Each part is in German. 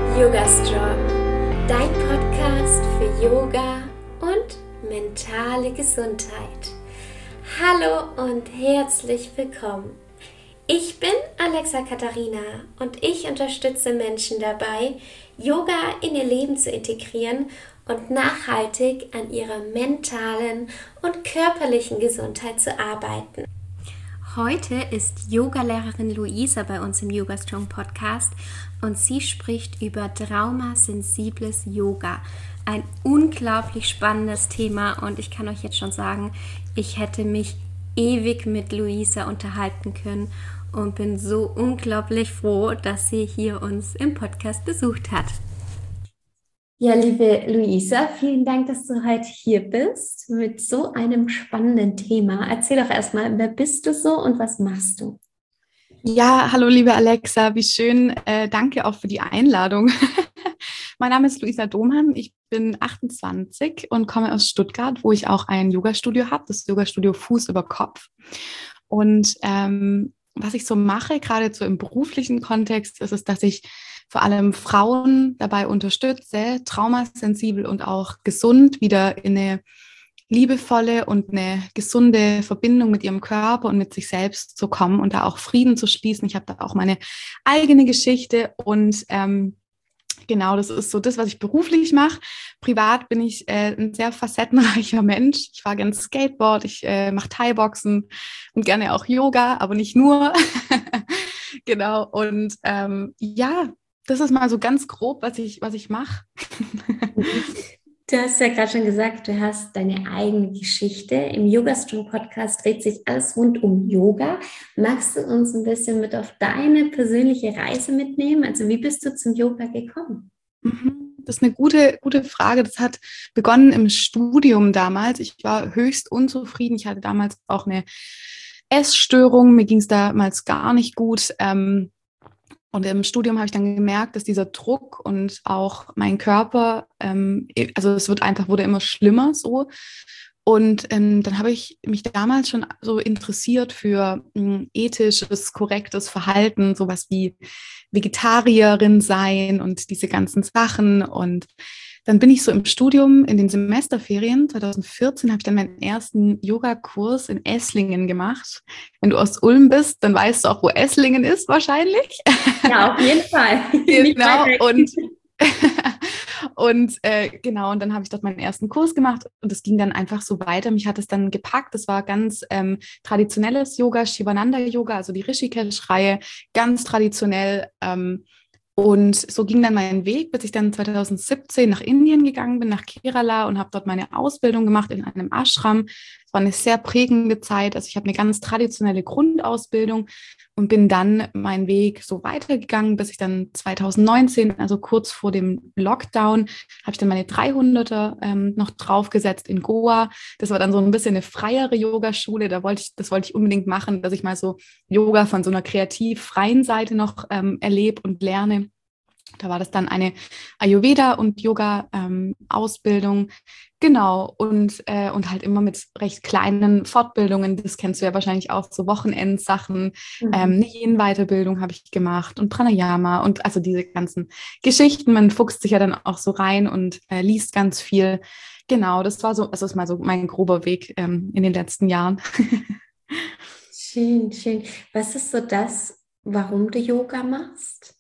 Yoga Strong, dein Podcast für Yoga und mentale Gesundheit. Hallo und herzlich willkommen. Ich bin Alexa Katharina und ich unterstütze Menschen dabei, Yoga in ihr Leben zu integrieren und nachhaltig an ihrer mentalen und körperlichen Gesundheit zu arbeiten. Heute ist Yogalehrerin Luisa bei uns im Yoga Strong Podcast und sie spricht über traumasensibles Yoga. Ein unglaublich spannendes Thema und ich kann euch jetzt schon sagen, ich hätte mich ewig mit Luisa unterhalten können und bin so unglaublich froh, dass sie hier uns im Podcast besucht hat. Ja, liebe Luisa, vielen Dank, dass du heute hier bist mit so einem spannenden Thema. Erzähl doch erstmal, wer bist du so und was machst du? Ja, hallo liebe Alexa, wie schön. Danke auch für die Einladung. Mein Name ist Luisa Domhan, ich bin 28 und komme aus Stuttgart, wo ich auch ein Yogastudio habe, das Yogastudio Fuß über Kopf. Und was ich so mache, gerade so im beruflichen Kontext, ist es, dass ich vor allem Frauen dabei unterstütze, traumasensibel und auch gesund wieder in eine liebevolle und eine gesunde Verbindung mit ihrem Körper und mit sich selbst zu kommen und da auch Frieden zu schließen. Ich habe da auch meine eigene Geschichte und genau, das ist so das, was ich beruflich mache. Privat bin ich ein sehr facettenreicher Mensch. Ich fahre gerne Skateboard, ich mache Thai-Boxen und gerne auch Yoga, aber nicht nur. Genau, und ja, das ist mal so ganz grob, was ich mache. Du hast ja gerade schon gesagt, du hast deine eigene Geschichte. Im Yoga Strong Podcast dreht sich alles rund um Yoga. Magst du uns ein bisschen mit auf deine persönliche Reise mitnehmen? Also wie bist du zum Yoga gekommen? Das ist eine gute Frage. Das hat begonnen im Studium damals. Ich war höchst unzufrieden. Ich hatte damals auch eine Essstörung. Mir ging es damals gar nicht gut. Und im Studium habe ich dann gemerkt, dass dieser Druck und auch mein Körper, also es wurde immer schlimmer so. Und dann habe ich mich damals schon so interessiert für ethisches, korrektes Verhalten, sowas wie Vegetarierin sein und diese ganzen Sachen. Und dann bin ich so im Studium in den Semesterferien, 2014 habe ich dann meinen ersten Yogakurs in Esslingen gemacht. Wenn du aus Ulm bist, dann weißt du auch, wo Esslingen ist wahrscheinlich. Ja, auf jeden Fall. Genau, genau, und dann habe ich dort meinen ersten Kurs gemacht und es ging dann einfach so weiter. Mich hat es dann gepackt. Das war ganz traditionelles Yoga, Shivananda-Yoga, also die Rishikesh-Reihe, ganz traditionell. Und so ging dann mein Weg, bis ich dann 2017 nach Indien gegangen bin, nach Kerala und habe dort meine Ausbildung gemacht in einem Ashram. Es war eine sehr prägende Zeit. Also ich habe eine ganz traditionelle Grundausbildung und bin dann meinen Weg so weitergegangen, bis ich dann 2019, also kurz vor dem Lockdown, habe ich dann meine 300er noch draufgesetzt in Goa. Das war dann so ein bisschen eine freiere Yogaschule. Das wollte ich unbedingt machen, dass ich mal so Yoga von so einer kreativ freien Seite noch erlebe und lerne. Da war das dann eine Ayurveda- und Yoga-Ausbildung. Genau, und halt immer mit recht kleinen Fortbildungen. Das kennst du ja wahrscheinlich auch, so Wochenendsachen. Eine Yen-Weiterbildung habe ich gemacht und Pranayama und also diese ganzen Geschichten. Man fuchst sich ja dann auch so rein und liest ganz viel. Genau, das war so, also ist mal so mein grober Weg in den letzten Jahren. Schön, schön. Was ist so das, warum du Yoga machst?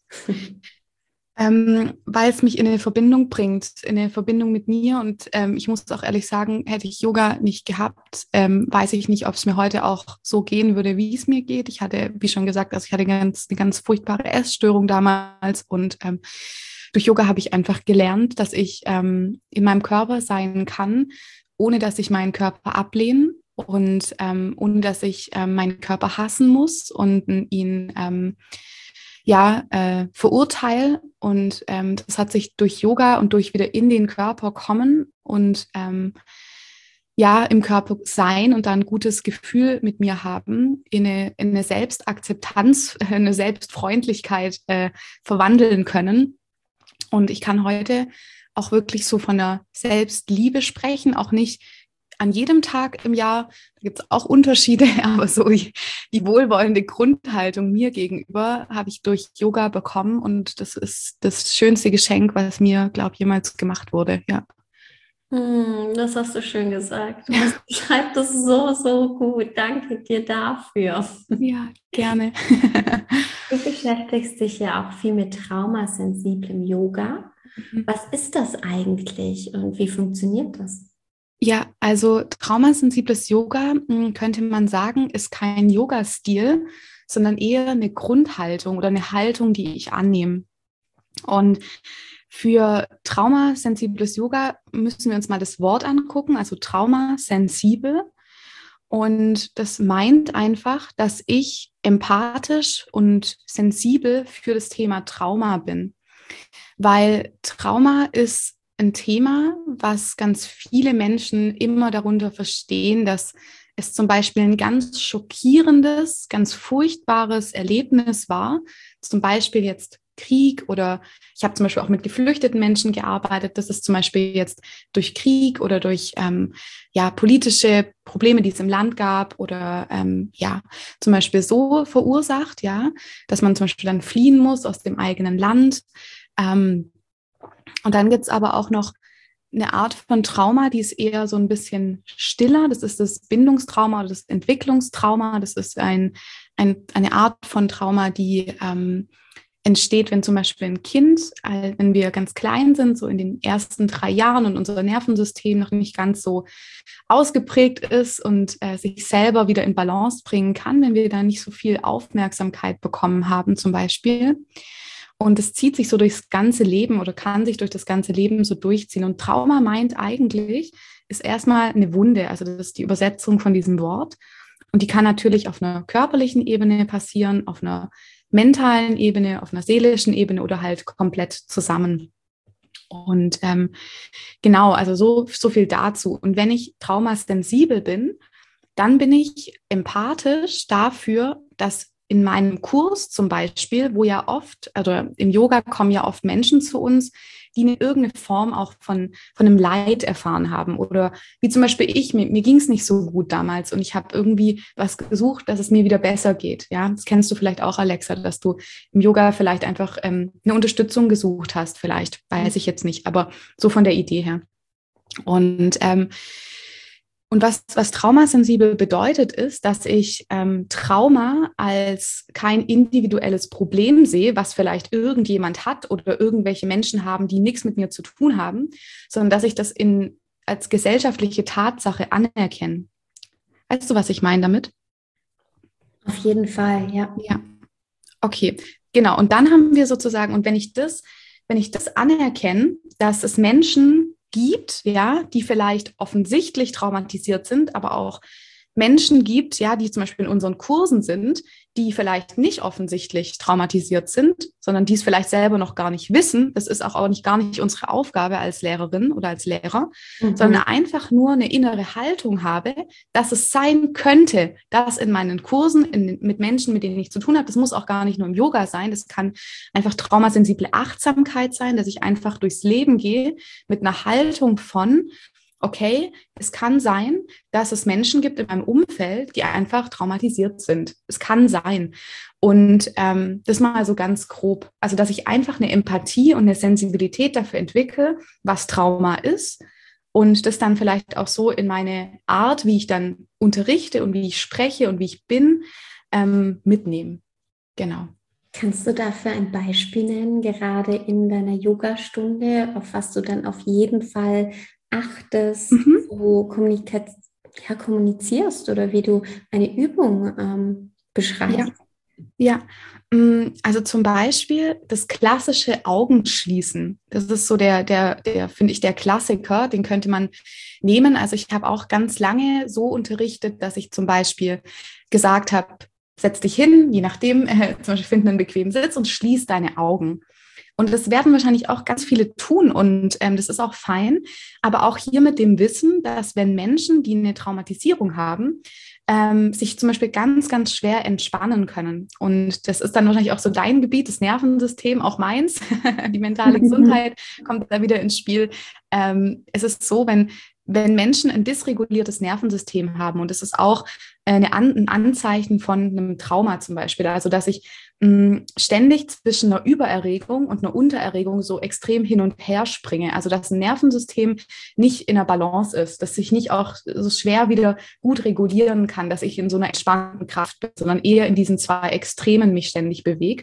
Weil es mich in eine Verbindung bringt, in eine Verbindung mit mir. Und ich muss auch ehrlich sagen, hätte ich Yoga nicht gehabt, weiß ich nicht, ob es mir heute auch so gehen würde, wie es mir geht. Ich hatte, wie schon gesagt, also ich hatte eine ganz furchtbare Essstörung damals. Und durch Yoga habe ich einfach gelernt, dass ich in meinem Körper sein kann, ohne dass ich meinen Körper ablehne und ohne dass ich meinen Körper hassen muss und ihn verurteile. Und das hat sich durch Yoga und durch wieder in den Körper kommen und im Körper sein und dann ein gutes Gefühl mit mir haben, in eine Selbstakzeptanz, eine Selbstfreundlichkeit verwandeln können. Und ich kann heute auch wirklich so von der Selbstliebe sprechen, auch nicht an jedem Tag im Jahr, da gibt es auch Unterschiede, aber so die wohlwollende Grundhaltung mir gegenüber habe ich durch Yoga bekommen und das ist das schönste Geschenk, was mir, glaube ich, jemals gemacht wurde. Ja. Das hast du schön gesagt. Du beschreibst das so, so gut. Danke dir dafür. Ja, gerne. Du beschäftigst dich ja auch viel mit traumasensiblem Yoga. Was ist das eigentlich und wie funktioniert das? Ja, also traumasensibles Yoga, könnte man sagen, ist kein Yoga-Stil, sondern eher eine Grundhaltung oder eine Haltung, die ich annehme. Und für traumasensibles Yoga müssen wir uns mal das Wort angucken, also traumasensibel. Und das meint einfach, dass ich empathisch und sensibel für das Thema Trauma bin. Weil Trauma ist ein Thema, was ganz viele Menschen immer darunter verstehen, dass es zum Beispiel ein ganz schockierendes, ganz furchtbares Erlebnis war. Zum Beispiel jetzt Krieg oder ich habe zum Beispiel auch mit geflüchteten Menschen gearbeitet. Das ist zum Beispiel jetzt durch Krieg oder durch politische Probleme, die es im Land gab oder zum Beispiel so verursacht, ja, dass man zum Beispiel dann fliehen muss aus dem eigenen Land. Und dann gibt es aber auch noch eine Art von Trauma, die ist eher so ein bisschen stiller. Das ist das Bindungstrauma oder das Entwicklungstrauma. Das ist eine Art von Trauma, die entsteht, wenn zum Beispiel ein Kind, wenn wir ganz klein sind, so in den ersten 3 Jahren und unser Nervensystem noch nicht ganz so ausgeprägt ist und sich selber wieder in Balance bringen kann, wenn wir da nicht so viel Aufmerksamkeit bekommen haben zum Beispiel. Und es zieht sich so durchs ganze Leben oder kann sich durch das ganze Leben so durchziehen. Und Trauma meint eigentlich, ist erstmal eine Wunde. Also das ist die Übersetzung von diesem Wort. Und die kann natürlich auf einer körperlichen Ebene passieren, auf einer mentalen Ebene, auf einer seelischen Ebene oder halt komplett zusammen. Und genau, also so viel dazu. Und wenn ich traumasensibel bin, dann bin ich empathisch dafür, dass in meinem Kurs zum Beispiel, wo ja oft, also im Yoga kommen ja oft Menschen zu uns, die in irgendeine Form auch von einem Leid erfahren haben. Oder wie zum Beispiel mir ging es nicht so gut damals und ich habe irgendwie was gesucht, dass es mir wieder besser geht. Ja, das kennst du vielleicht auch, Alexa, dass du im Yoga vielleicht einfach eine Unterstützung gesucht hast, vielleicht, weiß ich jetzt nicht, aber so von der Idee her. Und was traumasensibel bedeutet, ist, dass ich Trauma als kein individuelles Problem sehe, was vielleicht irgendjemand hat oder irgendwelche Menschen haben, die nichts mit mir zu tun haben, sondern dass ich das als gesellschaftliche Tatsache anerkenne. Weißt du, was ich meine damit? Auf jeden Fall, ja. Ja, okay, genau. Und dann haben wir sozusagen, und wenn ich das anerkenne, dass es Menschen gibt, ja, die vielleicht offensichtlich traumatisiert sind, aber auch Menschen gibt, ja, die zum Beispiel in unseren Kursen sind, die vielleicht nicht offensichtlich traumatisiert sind, sondern die es vielleicht selber noch gar nicht wissen. Das ist auch gar nicht unsere Aufgabe als Lehrerin oder als Lehrer, sondern einfach nur eine innere Haltung habe, dass es sein könnte, dass in meinen Kursen mit Menschen, mit denen ich zu tun habe, das muss auch gar nicht nur im Yoga sein, das kann einfach traumasensible Achtsamkeit sein, dass ich einfach durchs Leben gehe mit einer Haltung von, okay, es kann sein, dass es Menschen gibt in meinem Umfeld, die einfach traumatisiert sind. Es kann sein. Und das mal so ganz grob. Also, dass ich einfach eine Empathie und eine Sensibilität dafür entwickle, was Trauma ist. Und das dann vielleicht auch so in meine Art, wie ich dann unterrichte und wie ich spreche und wie ich bin, mitnehmen. Genau. Kannst du dafür ein Beispiel nennen, gerade in deiner Yogastunde, auf was du dann auf jeden Fall achtest, wo kommunizierst oder wie du eine Übung beschreibst? Ja, also zum Beispiel das klassische Augenschließen. Das ist so der finde ich, der Klassiker, den könnte man nehmen. Also ich habe auch ganz lange so unterrichtet, dass ich zum Beispiel gesagt habe, setz dich hin, je nachdem, zum Beispiel find einen bequemen Sitz und schließ deine Augen. Und das werden wahrscheinlich auch ganz viele tun und das ist auch fein. Aber auch hier mit dem Wissen, dass wenn Menschen, die eine Traumatisierung haben, sich zum Beispiel ganz, ganz schwer entspannen können. Und das ist dann wahrscheinlich auch so dein Gebiet, das Nervensystem, auch meins. Die mentale Gesundheit kommt da wieder ins Spiel. Es ist so, wenn wenn Menschen ein dysreguliertes Nervensystem haben, und das ist auch ein Anzeichen von einem Trauma zum Beispiel, also dass ich ständig zwischen einer Übererregung und einer Untererregung so extrem hin und her springe, also dass ein Nervensystem nicht in der Balance ist, dass ich nicht auch so schwer wieder gut regulieren kann, dass ich in so einer entspannten Kraft bin, sondern eher in diesen zwei Extremen mich ständig bewege.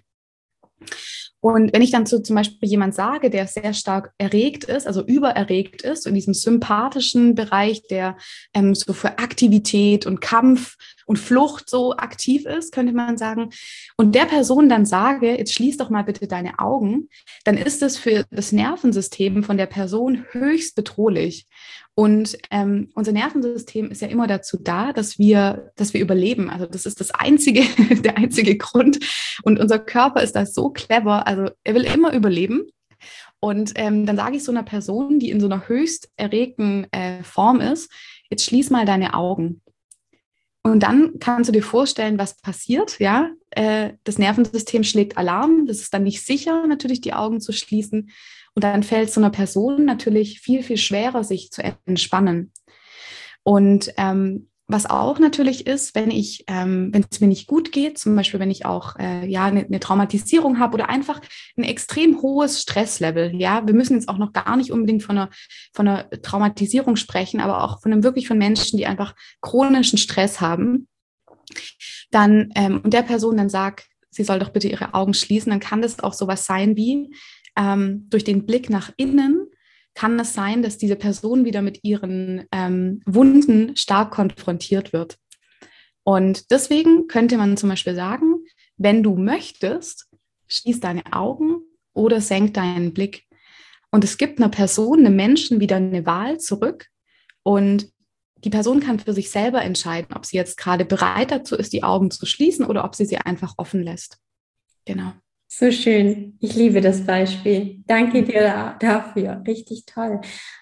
Und wenn ich dann zum Beispiel jemand sage, der sehr stark erregt ist, also übererregt ist, so in diesem sympathischen Bereich, der so für Aktivität und Kampf und Flucht so aktiv ist, könnte man sagen, und der Person dann sage, jetzt schließ doch mal bitte deine Augen, dann ist es für das Nervensystem von der Person höchst bedrohlich. Und unser Nervensystem ist ja immer dazu da, dass wir überleben. Also das ist der einzige Grund. Und unser Körper ist da so clever. Also er will immer überleben. Und dann sage ich so einer Person, die in so einer höchst erregten Form ist, jetzt schließ mal deine Augen. Und dann kannst du dir vorstellen, was passiert. Ja, das Nervensystem schlägt Alarm. Das ist dann nicht sicher, natürlich die Augen zu schließen. Und dann fällt es so einer Person natürlich viel, viel schwerer, sich zu entspannen. Und was auch natürlich ist, wenn es mir nicht gut geht, zum Beispiel wenn ich auch eine Traumatisierung habe oder einfach ein extrem hohes Stresslevel. Ja, wir müssen jetzt auch noch gar nicht unbedingt von einer Traumatisierung sprechen, aber auch wirklich von Menschen, die einfach chronischen Stress haben. Dann und der Person dann sagt, sie soll doch bitte ihre Augen schließen, dann kann das auch sowas sein wie durch den Blick nach innen kann es sein, dass diese Person wieder mit ihren Wunden stark konfrontiert wird. Und deswegen könnte man zum Beispiel sagen, wenn du möchtest, schließ deine Augen oder senk deinen Blick. Und es gibt einer Person, einem Menschen wieder eine Wahl zurück. Und die Person kann für sich selber entscheiden, ob sie jetzt gerade bereit dazu ist, die Augen zu schließen oder ob sie einfach offen lässt. Genau. So schön. Ich liebe das Beispiel. Danke dir dafür. Richtig toll.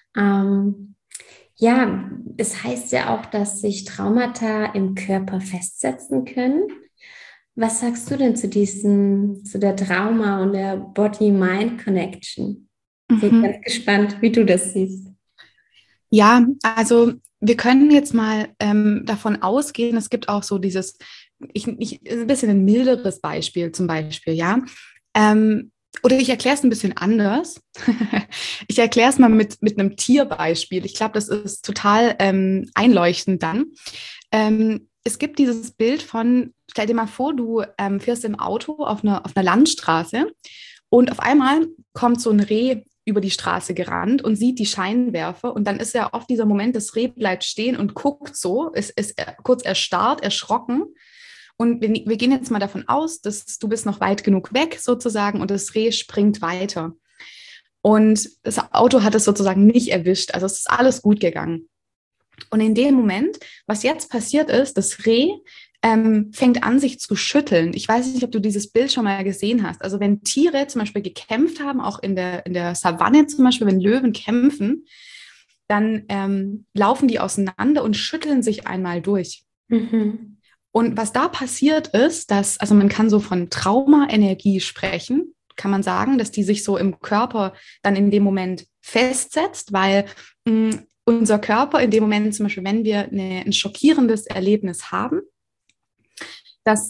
Ja, es heißt ja auch, dass sich Traumata im Körper festsetzen können. Was sagst du denn zu der Trauma und der Body-Mind-Connection? Ich bin ganz gespannt, wie du das siehst. Ja, also wir können jetzt mal davon ausgehen, es gibt auch so dieses, ein bisschen ein milderes Beispiel zum Beispiel, ja. Oder ich erkläre es ein bisschen anders. Ich erkläre es mal mit einem Tierbeispiel. Ich glaube, das ist total einleuchtend dann. Es gibt dieses Bild von, stell dir mal vor, du fährst im Auto auf einer Landstraße und auf einmal kommt so ein Reh über die Straße gerannt und sieht die Scheinwerfer und dann ist ja oft dieser Moment, das Reh bleibt stehen und guckt so, ist kurz erstarrt, erschrocken und wir gehen jetzt mal davon aus, dass du bist noch weit genug weg sozusagen und das Reh springt weiter und das Auto hat es sozusagen nicht erwischt, also es ist alles gut gegangen. Und in dem Moment, was jetzt passiert ist, das Reh fängt an, sich zu schütteln. Ich weiß nicht, ob du dieses Bild schon mal gesehen hast. Also wenn Tiere zum Beispiel gekämpft haben, auch in der Savanne zum Beispiel, wenn Löwen kämpfen, dann laufen die auseinander und schütteln sich einmal durch. Mhm. Und was da passiert ist, also man kann so von Traumaenergie sprechen, kann man sagen, dass die sich so im Körper dann in dem Moment festsetzt, weil unser Körper in dem Moment, zum Beispiel, wenn wir ein schockierendes Erlebnis haben, dass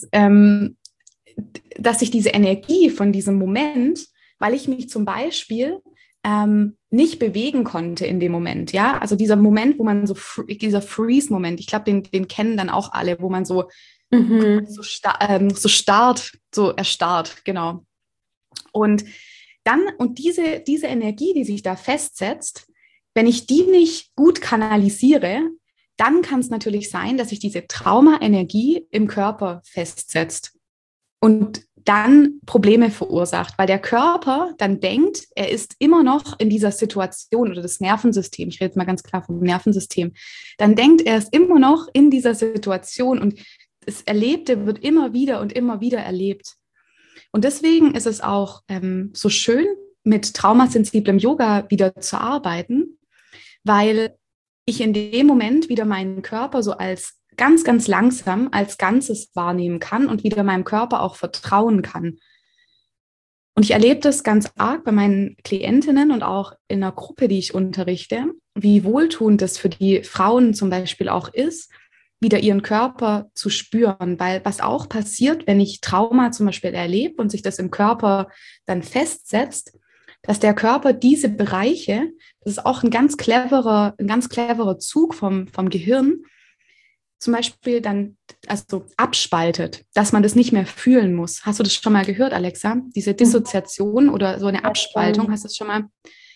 sich diese Energie von diesem Moment, weil ich mich zum Beispiel nicht bewegen konnte in dem Moment, ja, also dieser Moment, wo man dieser Freeze-Moment, ich glaube, den kennen dann auch alle, wo man so erstarrt, genau. Und diese Energie, die sich da festsetzt, wenn ich die nicht gut kanalisiere, dann kann es natürlich sein, dass sich diese Traumaenergie im Körper festsetzt und dann Probleme verursacht, weil der Körper dann denkt, er ist immer noch in dieser Situation oder das Nervensystem, ich rede jetzt mal ganz klar vom Nervensystem, dann denkt er ist immer noch in dieser Situation und das Erlebte wird immer wieder und immer wieder erlebt. Und deswegen ist es auch so schön, mit traumasensiblem Yoga wieder zu arbeiten, weil ich in dem Moment wieder meinen Körper so als ganz, ganz langsam als Ganzes wahrnehmen kann und wieder meinem Körper auch vertrauen kann. Und ich erlebe das ganz arg bei meinen Klientinnen und auch in einer Gruppe, die ich unterrichte, wie wohltuend das für die Frauen zum Beispiel auch ist, wieder ihren Körper zu spüren. Weil was auch passiert, wenn ich Trauma zum Beispiel erlebe und sich das im Körper dann festsetzt, dass der Körper diese Bereiche, das ist auch ein ganz cleverer Zug vom Gehirn, zum Beispiel dann also abspaltet, dass man das nicht mehr fühlen muss. Hast du das schon mal gehört, Alexa? Diese Dissoziation oder so eine Abspaltung, hast du das schon mal?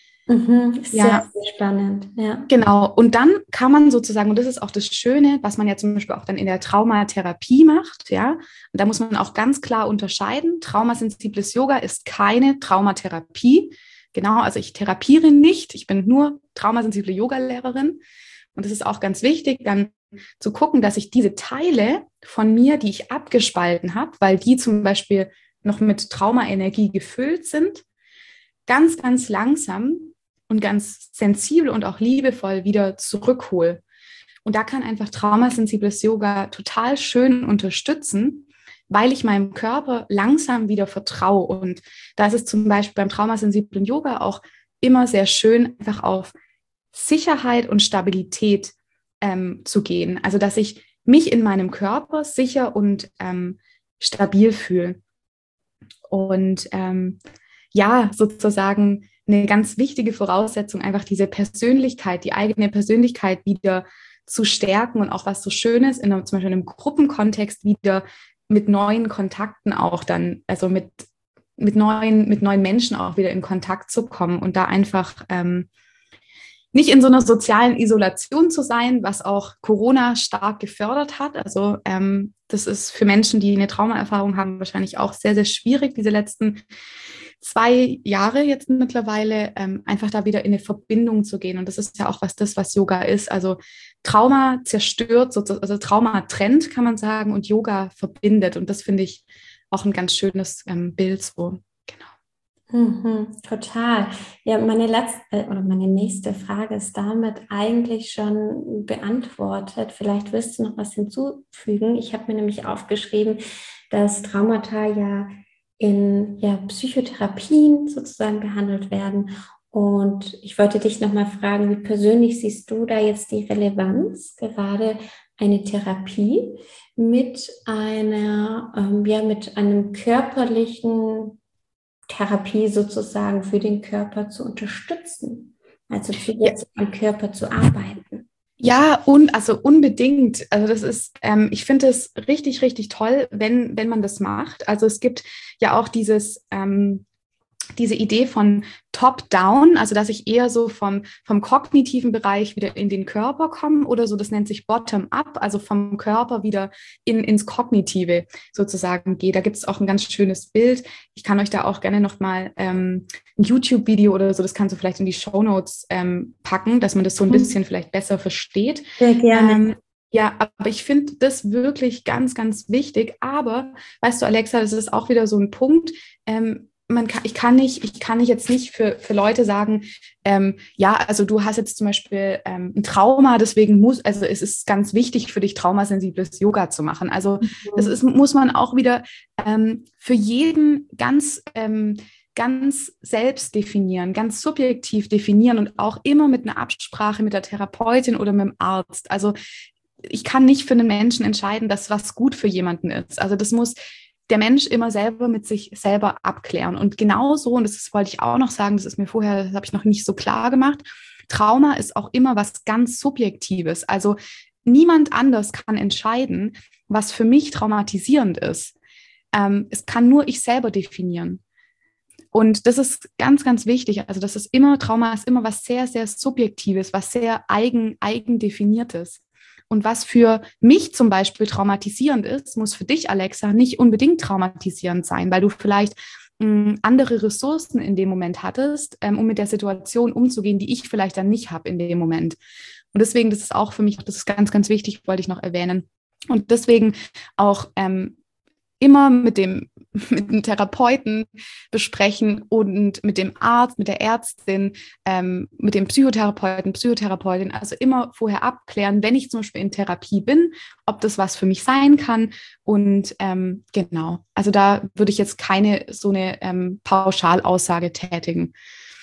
Sehr, sehr spannend, ja. Genau. Und dann kann man sozusagen, und das ist auch das Schöne, was man ja zum Beispiel auch dann in der Traumatherapie macht, ja, und da muss man auch ganz klar unterscheiden. Traumasensibles Yoga ist keine Traumatherapie. Genau, also ich therapiere nicht, ich bin nur traumasensible Yogalehrerin. Und das ist auch ganz wichtig, dann zu gucken, dass ich diese Teile von mir, die ich abgespalten habe, weil die zum Beispiel noch mit Traumaenergie gefüllt sind, ganz, ganz langsam und ganz sensibel und auch liebevoll wieder zurückhole. Und da kann einfach traumasensibles Yoga total schön unterstützen, weil ich meinem Körper langsam wieder vertraue. Und da ist es zum Beispiel beim traumasensiblen Yoga auch immer sehr schön, einfach auf Sicherheit und Stabilität zu gehen. Also, dass ich mich in meinem Körper sicher und stabil fühle. Und ja, sozusagen eine ganz wichtige Voraussetzung, einfach diese Persönlichkeit, die eigene Persönlichkeit wieder zu stärken und auch was so Schönes zum Beispiel in einem Gruppenkontext wieder mit neuen Kontakten auch dann, also mit neuen Menschen auch wieder in Kontakt zu kommen und da einfach nicht in so einer sozialen Isolation zu sein, was auch Corona stark gefördert hat. Also das ist für Menschen, die eine Traumaerfahrung haben, wahrscheinlich auch sehr, sehr schwierig, diese letzten 2 Jahre jetzt mittlerweile, einfach da wieder in eine Verbindung zu gehen. Und das ist ja auch was Yoga ist. Also Trauma zerstört, also Trauma trennt, kann man sagen, und Yoga verbindet. Und das finde ich auch ein ganz schönes Bild so. Genau. Total. Ja, meine nächste Frage ist damit eigentlich schon beantwortet. Vielleicht willst du noch was hinzufügen. Ich habe mir nämlich aufgeschrieben, dass Traumata ja in Psychotherapien sozusagen behandelt werden. Und ich wollte dich nochmal fragen, wie persönlich siehst du da jetzt die Relevanz, gerade eine Therapie mit mit einem körperlichen Therapie sozusagen für den Körper zu unterstützen, also zusätzlich am Körper zu arbeiten. Ja, und also unbedingt. Also das ist, ich finde es richtig, richtig toll, wenn man das macht. Also es gibt ja auch diese Idee von Top-Down, also dass ich eher so vom kognitiven Bereich wieder in den Körper komme oder so, das nennt sich Bottom-up, also vom Körper wieder ins Kognitive sozusagen gehe. Da gibt es auch ein ganz schönes Bild. Ich kann euch da auch gerne nochmal ein YouTube-Video oder so, das kannst du vielleicht in die Shownotes packen, dass man das so ein bisschen vielleicht besser versteht. Sehr gerne. Ja, aber ich finde das wirklich ganz, ganz wichtig. Aber, weißt du, Alexa, das ist auch wieder so ein Punkt, ich kann nicht jetzt nicht für Leute sagen, ja, also du hast jetzt zum Beispiel ein Trauma, deswegen also es ist ganz wichtig für dich, traumasensibles Yoga zu machen. Also das muss man auch wieder für jeden ganz selbst definieren, ganz subjektiv definieren und auch immer mit einer Absprache mit der Therapeutin oder mit dem Arzt. Also ich kann nicht für einen Menschen entscheiden, dass was gut für jemanden ist. Also das muss der Mensch immer selber mit sich selber abklären. Und genauso, und das wollte ich auch noch sagen, das habe ich noch nicht so klar gemacht, Trauma ist auch immer was ganz Subjektives. Also niemand anders kann entscheiden, was für mich traumatisierend ist. Es kann nur ich selber definieren. Und das ist ganz, ganz wichtig. Also Trauma ist immer was sehr, sehr Subjektives, was sehr eigen definiertes. Und was für mich zum Beispiel traumatisierend ist, muss für dich, Alexa, nicht unbedingt traumatisierend sein, weil du vielleicht andere Ressourcen in dem Moment hattest, um mit der Situation umzugehen, die ich vielleicht dann nicht habe in dem Moment. Und deswegen, das ist auch für mich, das ist ganz, ganz wichtig, wollte ich noch erwähnen. Und deswegen auch immer mit dem mit einem Therapeuten besprechen und mit dem Arzt, mit der Ärztin, mit dem Psychotherapeuten, Psychotherapeutin, also immer vorher abklären, wenn ich zum Beispiel in Therapie bin, ob das was für mich sein kann. Und genau, also da würde ich jetzt keine so eine Pauschalaussage tätigen.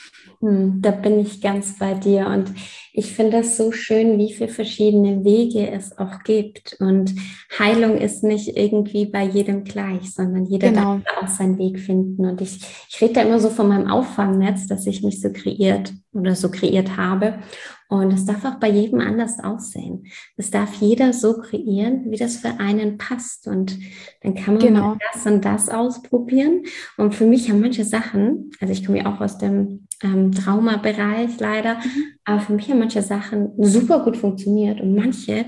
Da bin ich ganz bei dir und ich finde es so schön, wie viele verschiedene Wege es auch gibt. Und Heilung ist nicht irgendwie bei jedem gleich, sondern jeder darf Genau. auch seinen Weg finden. Und ich rede da immer so von meinem Auffangnetz, das ich mich so kreiert oder so kreiert habe. Und es darf auch bei jedem anders aussehen. Es darf jeder so kreieren, wie das für einen passt. Und dann kann man mal Genau. das und das ausprobieren. Und für mich haben manche Sachen, also ich komme ja auch aus dem Traumabereich leider, Mhm. aber für mich haben manche Sachen super gut funktioniert und manche,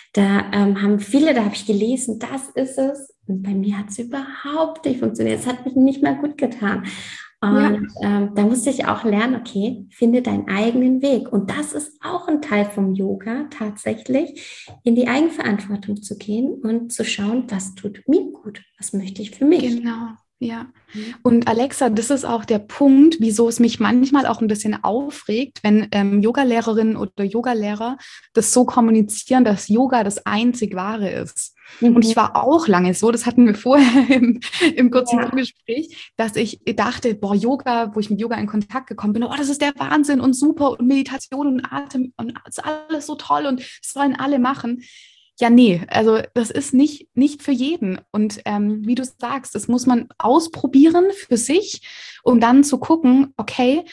da haben viele, da habe ich gelesen, das ist es. Und bei mir hat es überhaupt nicht funktioniert. Es hat mich nicht mehr gut getan. Ja. Und da musste ich auch lernen, okay, finde deinen eigenen Weg. Und das ist auch ein Teil vom Yoga, tatsächlich in die Eigenverantwortung zu gehen und zu schauen, was tut mir gut, was möchte ich für mich. Genau, ja. Und Alexa, das ist auch der Punkt, wieso es mich manchmal auch ein bisschen aufregt, wenn Yogalehrerinnen oder Yogalehrer das so kommunizieren, dass Yoga das einzig Wahre ist. Und Mhm. ich war auch lange so, das hatten wir vorher im kurzen Ja. Vorgespräch, dass ich dachte, boah, Yoga, wo ich mit Yoga in Kontakt gekommen bin, oh, das ist der Wahnsinn und super und Meditation und Atem und das ist alles so toll und das sollen alle machen. Ja, nee, also das ist nicht für jeden. Und wie du sagst, das muss man ausprobieren für sich, um dann zu gucken, okay,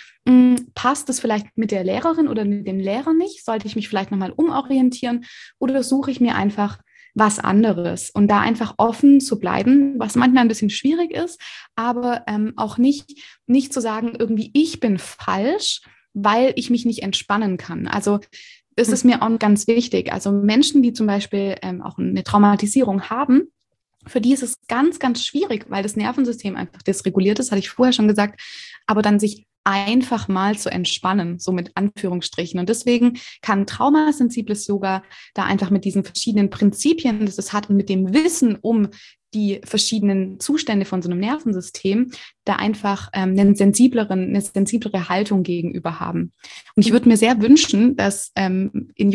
passt das vielleicht mit der Lehrerin oder mit dem Lehrer nicht? Sollte ich mich vielleicht nochmal umorientieren oder suche ich mir einfach was anderes und da einfach offen zu bleiben, was manchmal ein bisschen schwierig ist, aber auch nicht zu sagen, irgendwie ich bin falsch, weil ich mich nicht entspannen kann. Also das ist mir auch ganz wichtig. Also Menschen, die zum Beispiel auch eine Traumatisierung haben, für die ist es ganz, ganz schwierig, weil das Nervensystem einfach dysreguliert ist, hatte ich vorher schon gesagt, aber dann sich einfach mal zu entspannen, so mit Anführungsstrichen. Und deswegen kann traumasensibles Yoga da einfach mit diesen verschiedenen Prinzipien, das es hat und mit dem Wissen um die verschiedenen Zustände von so einem Nervensystem, da einfach eine sensiblere Haltung gegenüber haben. Und ich würde mir sehr wünschen, dass in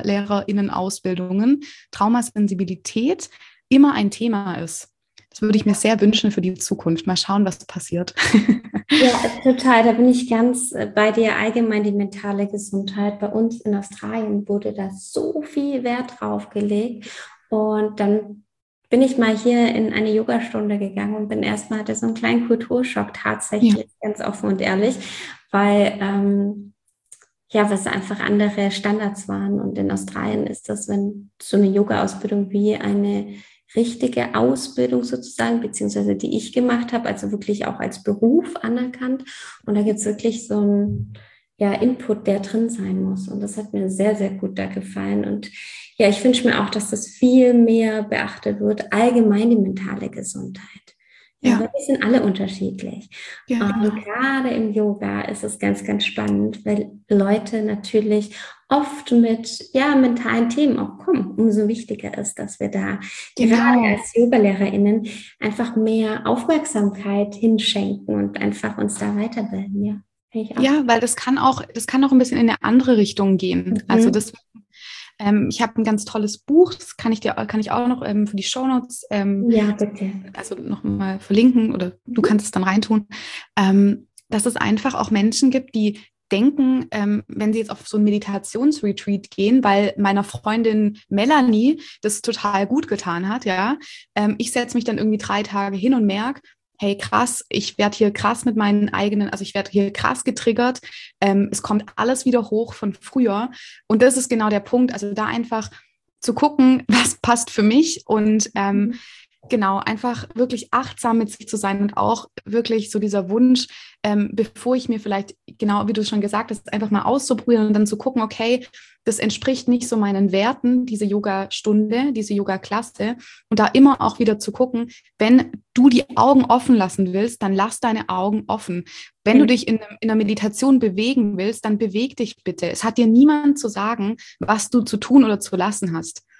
Yoga-LehrerInnen-Ausbildungen Traumasensibilität immer ein Thema ist. Das würde ich mir sehr wünschen für die Zukunft. Mal schauen, was passiert. Ja, total. Da bin ich ganz bei dir. Allgemein die mentale Gesundheit. Bei uns in Australien wurde da so viel Wert drauf gelegt. Und dann bin ich mal hier in eine Yogastunde gegangen und bin erstmal, hatte so einen kleinen Kulturschock tatsächlich, ganz offen und ehrlich, weil ja, was einfach andere Standards waren. Und in Australien ist das, wenn so eine Yoga-Ausbildung wie eine richtige Ausbildung sozusagen, beziehungsweise die ich gemacht habe, also wirklich auch als Beruf anerkannt. Und da gibt es wirklich so einen ja, Input, der drin sein muss. Und das hat mir sehr, sehr gut da gefallen. Und ja, ich wünsche mir auch, dass das viel mehr beachtet wird, allgemein die mentale Gesundheit. Ja, weil wir sind alle unterschiedlich. Ja, Und genau. gerade im Yoga ist es ganz, ganz spannend, weil Leute natürlich oft mit ja, mentalen Themen auch kommen. Umso wichtiger ist, dass wir da gerade Genau. als YogaLehrerInnen einfach mehr Aufmerksamkeit hinschenken und einfach uns da weiterbilden. Ja, finde ich auch. Ja, weil das kann auch ein bisschen in eine andere Richtung gehen. Also Mhm. das ich habe ein ganz tolles Buch, das kann ich auch noch für die Shownotes Ja, bitte. also nochmal verlinken oder du Mhm. kannst es dann reintun, dass es einfach auch Menschen gibt, die denken, wenn sie jetzt auf so ein Meditationsretreat gehen, weil meiner Freundin Melanie das total gut getan hat, ja, ich setze mich dann irgendwie 3 Tage hin und merke, hey krass, ich werde hier krass mit meinen eigenen, also ich werde hier krass getriggert, es kommt alles wieder hoch von früher und das ist genau der Punkt, also da einfach zu gucken, was passt für mich und genau, einfach wirklich achtsam mit sich zu sein und auch wirklich so dieser Wunsch, bevor ich mir vielleicht, genau wie du schon gesagt hast, einfach mal auszuprobieren und dann zu gucken, okay, das entspricht nicht so meinen Werten, diese Yoga-Stunde, diese Yoga-Klasse und da immer auch wieder zu gucken, wenn du die Augen offen lassen willst, dann lass deine Augen offen. Wenn du dich in einer Meditation bewegen willst, dann beweg dich bitte. Es hat dir niemand zu sagen, was du zu tun oder zu lassen hast.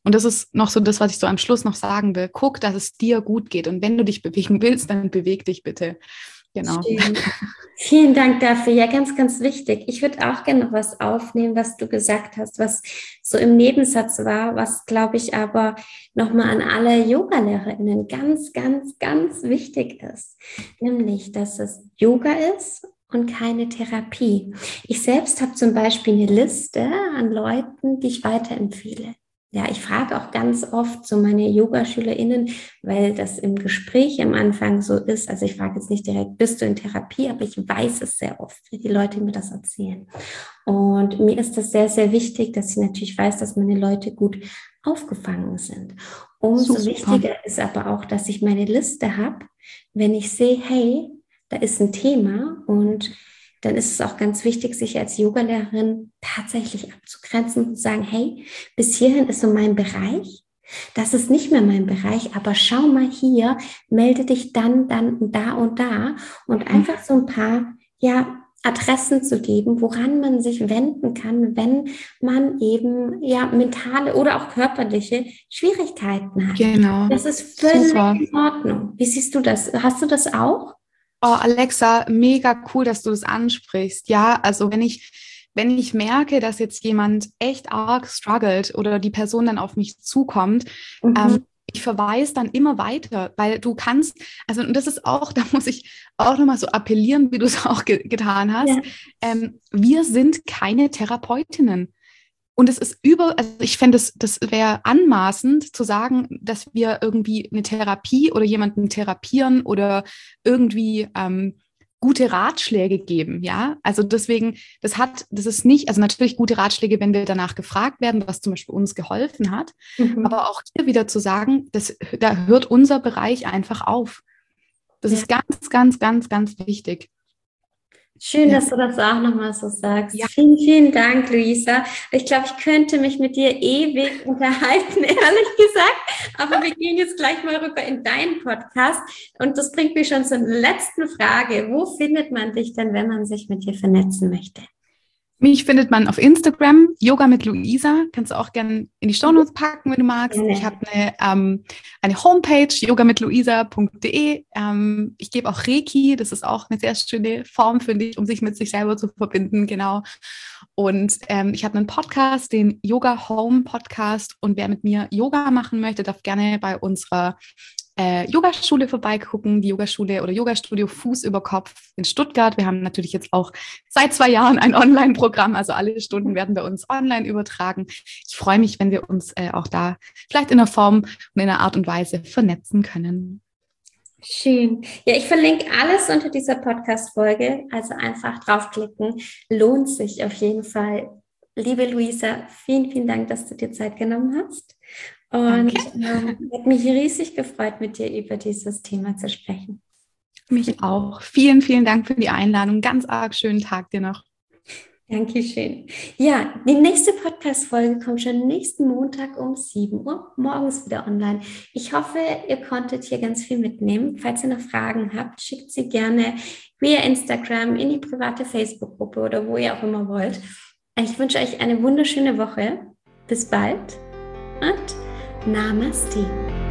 Und das ist noch so das, was ich so am Schluss noch sagen will. Guck, dass es dir gut geht. Und wenn du dich bewegen willst, dann beweg dich bitte. Genau. Schön. Vielen Dank dafür. Ja, ganz, ganz wichtig. Ich würde auch gerne noch was aufnehmen, was du gesagt hast, was so im Nebensatz war, was, glaube ich, aber nochmal an alle Yogalehrerinnen ganz, ganz, ganz wichtig ist. Nämlich, dass es Yoga ist und keine Therapie. Ich selbst habe zum Beispiel eine Liste an Leuten, die ich weiterempfehle. Ja, ich frage auch ganz oft so meine YogaschülerInnen, weil das im Gespräch am Anfang so ist. Also ich frage jetzt nicht direkt, bist du in Therapie? Aber ich weiß es sehr oft, wie die Leute mir das erzählen. Und mir ist das sehr, sehr wichtig, dass ich natürlich weiß, dass meine Leute gut aufgefangen sind. Umso wichtiger ist aber auch, dass ich meine Liste habe, wenn ich sehe, hey, da ist ein Thema und dann ist es auch ganz wichtig, sich als Yogalehrerin tatsächlich abzugrenzen und zu sagen, hey, bis hierhin ist so mein Bereich, das ist nicht mehr mein Bereich, aber schau mal hier, melde dich dann und da und einfach so ein paar, ja, Adressen zu geben, woran man sich wenden kann, wenn man eben, ja, mentale oder auch körperliche Schwierigkeiten hat. Genau. Das ist völlig in Ordnung. Wie siehst du das? Hast du das auch? Oh, Alexa, mega cool, dass du das ansprichst. Ja, also wenn ich merke, dass jetzt jemand echt arg struggelt oder die Person dann auf mich zukommt, ich verweise dann immer weiter, weil du kannst, also und das ist auch, da muss ich auch nochmal so appellieren, wie du es auch getan hast, wir sind keine Therapeutinnen. Und es ist also ich fände, das wäre anmaßend zu sagen, dass wir irgendwie eine Therapie oder jemanden therapieren oder irgendwie gute Ratschläge geben, ja. Also deswegen, das ist nicht, also natürlich gute Ratschläge, wenn wir danach gefragt werden, was zum Beispiel uns geholfen hat, aber auch hier wieder zu sagen, da hört unser Bereich einfach auf. Das ist ganz, ganz, ganz, ganz wichtig. Schön, dass du das auch nochmal so sagst. Ja. Vielen, vielen Dank, Luisa. Ich glaube, ich könnte mich mit dir ewig unterhalten, ehrlich gesagt. Aber wir gehen jetzt gleich mal rüber in deinen Podcast. Und das bringt mich schon zur letzten Frage. Wo findet man dich denn, wenn man sich mit dir vernetzen möchte? Mich findet man auf Instagram, Yoga mit Luisa. Kannst du auch gerne in die Shownotes packen, wenn du magst. Ich habe eine Homepage, yogamitluisa.de. Ich gebe auch Reiki. Das ist auch eine sehr schöne Form, finde ich, um sich mit sich selber zu verbinden. Genau. Und ich habe einen Podcast, den Yoga Home Podcast. Und wer mit mir Yoga machen möchte, darf gerne bei unserer Yogaschule vorbeigucken, die Yogaschule oder Yogastudio Fuß über Kopf in Stuttgart. Wir haben natürlich jetzt auch seit 2 Jahren ein Online-Programm, also alle Stunden werden bei uns online übertragen. Ich freue mich, wenn wir uns auch da vielleicht in einer Form und in einer Art und Weise vernetzen können. Schön. Ja, ich verlinke alles unter dieser Podcast-Folge, also einfach draufklicken. Lohnt sich auf jeden Fall. Liebe Luisa, vielen, vielen Dank, dass du dir Zeit genommen hast. Und hat mich riesig gefreut, mit dir über dieses Thema zu sprechen. Mich auch. Vielen, vielen Dank für die Einladung. Ganz arg schönen Tag dir noch. Dankeschön. Ja, die nächste Podcast-Folge kommt schon nächsten Montag um 7 Uhr morgens wieder online. Ich hoffe, ihr konntet hier ganz viel mitnehmen. Falls ihr noch Fragen habt, schickt sie gerne via Instagram in die private Facebook-Gruppe oder wo ihr auch immer wollt. Ich wünsche euch eine wunderschöne Woche. Bis bald und Namaste.